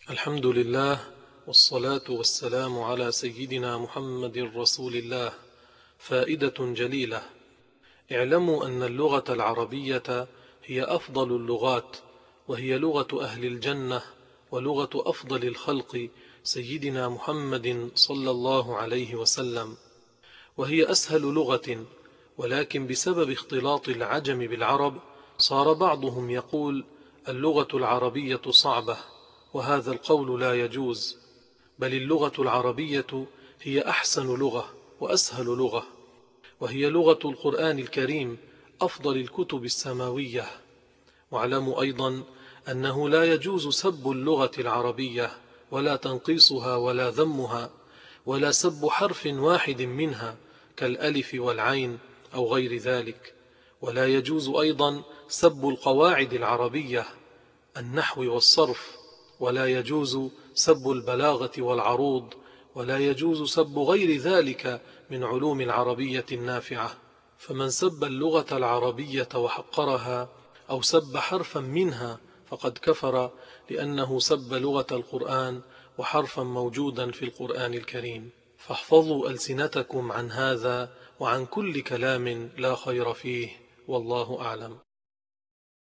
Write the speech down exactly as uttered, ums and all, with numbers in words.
الحمد لله، والصلاة والسلام على سيدنا محمد رسول الله. فائدة جليلة: اعلموا أن اللغة العربية هي أفضل اللغات، وهي لغة أهل الجنة، ولغة أفضل الخلق سيدنا محمد صلى الله عليه وسلم، وهي أسهل لغة، ولكن بسبب اختلاط العجم بالعرب صار بعضهم يقول اللغة العربية صعبة، وهذا القول لا يجوز، بل اللغة العربية هي أحسن لغة وأسهل لغة، وهي لغة القرآن الكريم أفضل الكتب السماوية. واعلموا أيضا أنه لا يجوز سب اللغة العربية، ولا تنقيصها ولا ذمها، ولا سب حرف واحد منها كالألف والعين أو غير ذلك. ولا يجوز أيضا سب القواعد العربية، النحو والصرف، ولا يجوز سب البلاغة والعروض، ولا يجوز سب غير ذلك من علوم العربية النافعة. فمن سب اللغة العربية وحقرها أو سب حرفا منها فقد كفر، لأنه سب لغة القرآن وحرفا موجودا في القرآن الكريم. فاحفظوا ألسنتكم عن هذا وعن كل كلام لا خير فيه، والله أعلم.